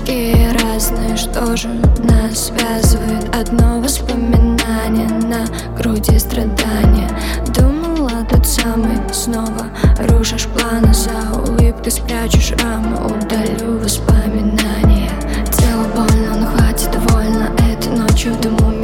такие разные, что же нас связывает? Одно воспоминание, на груди страдания. Думала, тот самый, снова рушишь планы. За улыбкой спрячу шрамы, удалю воспоминания. Тело больно, но хватит довольно этой ночью в дыму.